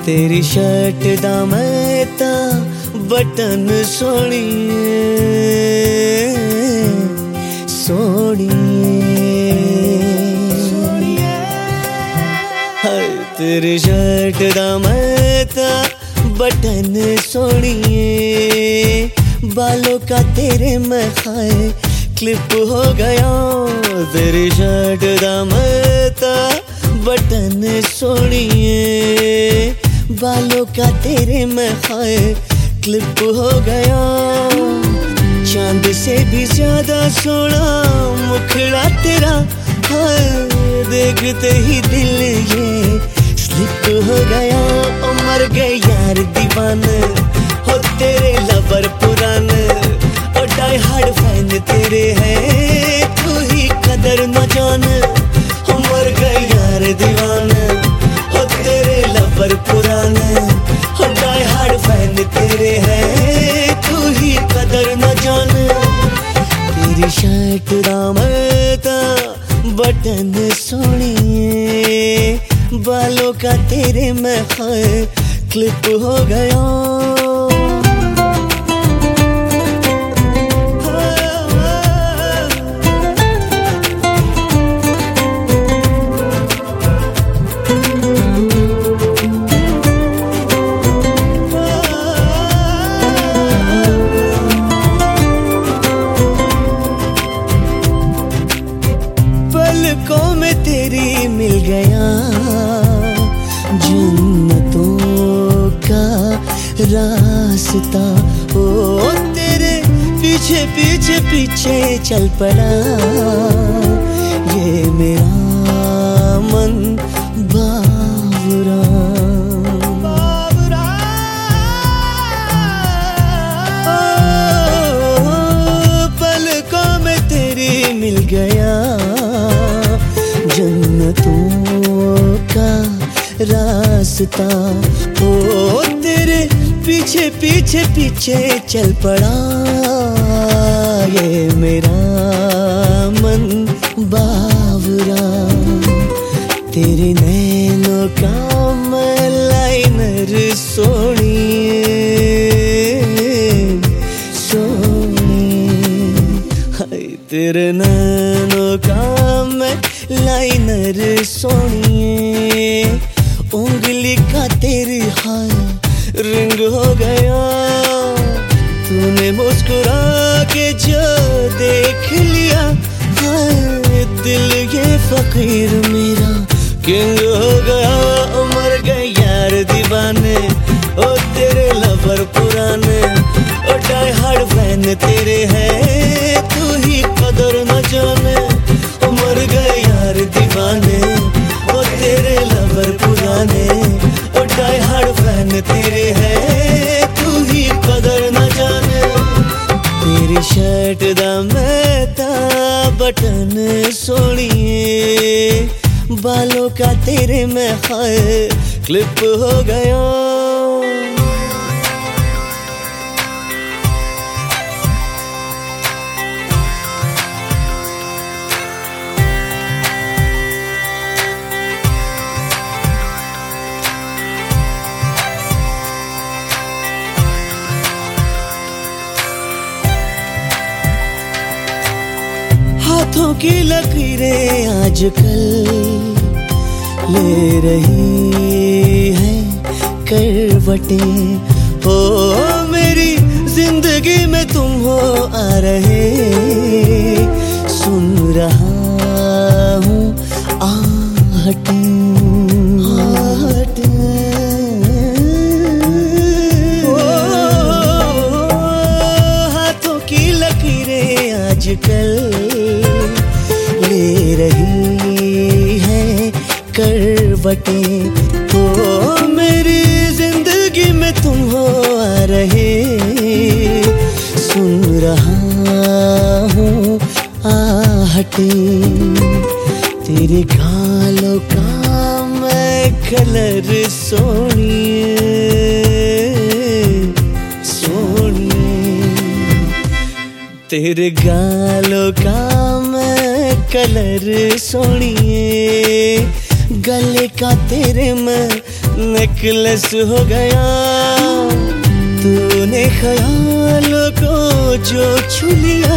तेरी शर्ट दा मैं ता बटन सोहणीए हाय तेरी शर्ट दा मैं ता बटन सोहणीए बालों का तेरे मैं खाए क्लिप हो गया तेरी शर्ट दा मैं ता बटन सोहणीए बालों का तेरे मैं खाए क्लिप हो गया चांद से भी ज्यादा सोना मुखड़ा तेरा हाय देखते ही दिल ये स्लिप हो गया ओ मर गए यार दीवाने हो तेरे लवर पुराने ओ डाई हार्ड फैन तेरे हैं तू ही कदर न जाने हो मर गए यार दीवाने हो तेरे लवर पुराने हो डाई हार्ड फैन तेरे हैं तू ही कदर न जाने तेरी शर्ट दा मैं ता बटन सोहणीए बालों का तेरे मैं खाए क्लिप हो गया पलकों में तेरी मिल गया जन्नतों का रास्ता ओ तेरे पीछे पीछे पीछे चल पड़ा ये मेरा मन बावरा पलकों में तेरी मिल गया जन्नतों का रास्ता ओ तेरे पीछे पीछे पीछे चल पड़ा ये मेरा मन बावरा तेरे नैनों का मैं लाइनर सोहणीए हाय तेरे नैनों का मैं लाइनर सोहणीए उंगली का तेरी हाय रिंग हो गया तूने मुस्कुरा के जो देख लिया हाय दिल ये फकीर मेरा किंग हो गया मर गए यार दीवाने ओ तेरे लवर पुराने ओ डाई हार्ड फैन तेरे हैं तू ही कदर न जाने मर गए यार दीवाने ओ तेरे लवर पुराने ओ डाई हार्ड फैन तेरे हैं तू ही कदर न जाने तेरी शर्ट दा मैं ता बटन सोहणीए बालों का तेरे मैं खाए क्लिप हो गया हाथों की लकीरें आजकल ले रही है करवटें हो मेरी जिंदगी में तुम हो आ रहे सुन रहा हूँ आहटें हाथों की लकीरें आजकल ले रही है करवटें हो मेरी जिंदगी में तुम हो आ रहे सुन रहा हूँ आहटें तेरे गालों का मैं कलर सोहणीए तेरे गालों का मैं कलर सोहणीए गले का तेरे में नेकलेस हो गया। तूने ख्यालों को जो छू लिया,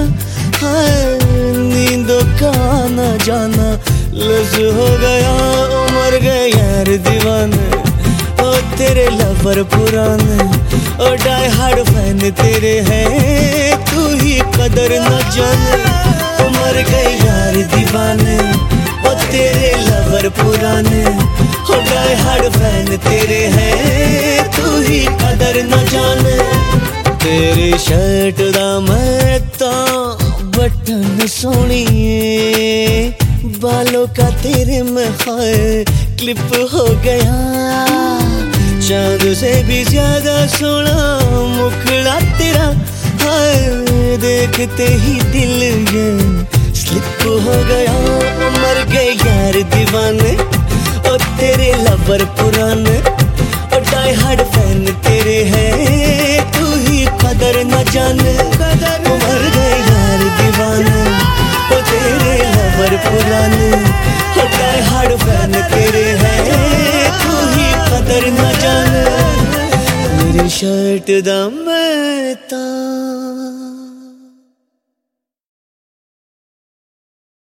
नींदों का आना जाना लज हो गया। मर गए यार दीवाने, ओ तेरे लवर पुराने, ओ डाई हार्ड फैन तेरे हैं, तू ही कदर न जाने। ओ मर गए यार दीवाने, ओ तेरे लवर पुराने, ओ डाई हार्ड फैन तेरे हैं, तू ही कदर न जाने। तेरी शर्ट दा मैं बटन सोनिए, बालों का तेरे में हाय क्लिप हो गया। चांद से भी ज्यादा सोना मुखड़ा तेरा, हाय देखते ही दिल ये स्लिप हो गया। मर गए यार दीवाने, ओ तेरे लवर पुराने, ओ डाई हार्ड फैन तेरे हैं, तू ही कदर न जाने। मर गए यार दीवाने, ओ तेरे लवर पुराने, ओ डाई हार्ड फैन तेरे हैं, तू ही कदर न जाने। मेरी शर्ट दा